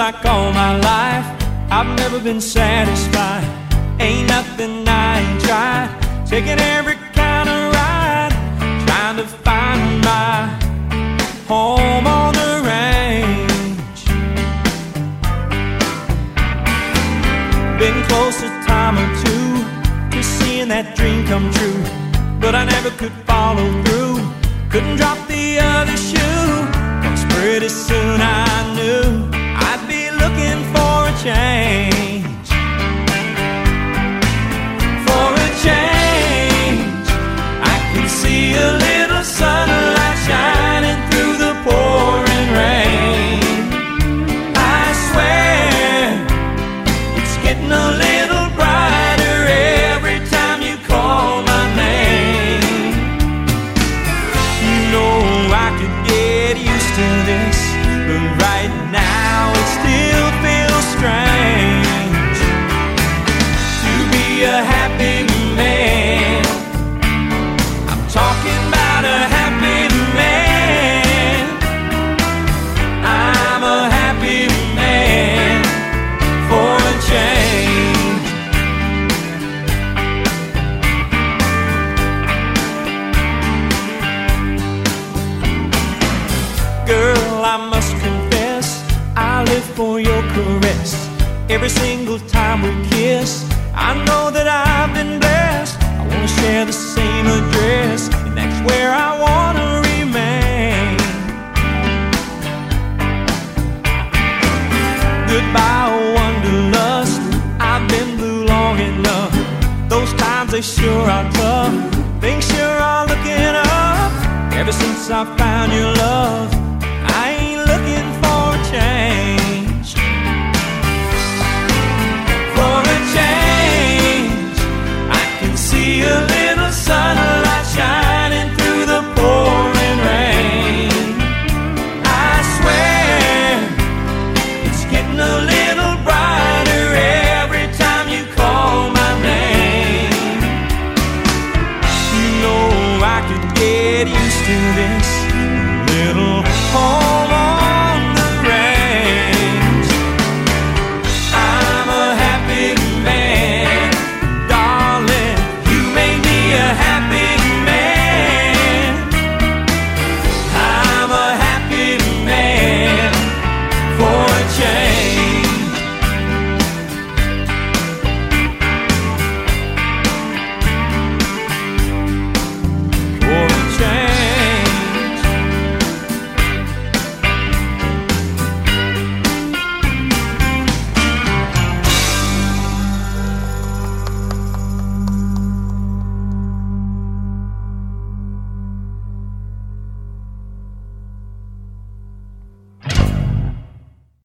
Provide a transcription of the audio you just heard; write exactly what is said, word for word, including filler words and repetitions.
like all my life I've never been satisfied. Ain't nothing I ain't tried. Taking every kind of ride, trying to find my home on the range. Been close a time or two to seeing that dream come true, but I never could follow through. Couldn't drop the other shoe, 'cause pretty soon I knew I'd be looking for a change. For a change, I can see a little sunlight shining through the pouring rain. I swear it's getting a little brighter every time you call my name. You know I could get used to this, but right now it still feels strange to be a happy man. I'm talking about a happy man. I'm a happy man for a change. Girl, I must confess, I live for your caress. Every single time we kiss, I know that I've been blessed. I wanna share the same address, and that's where I wanna remain. Goodbye, wanderlust, I've been blue long enough. Those times they sure are tough, things sure are looking up. Ever since I found your love,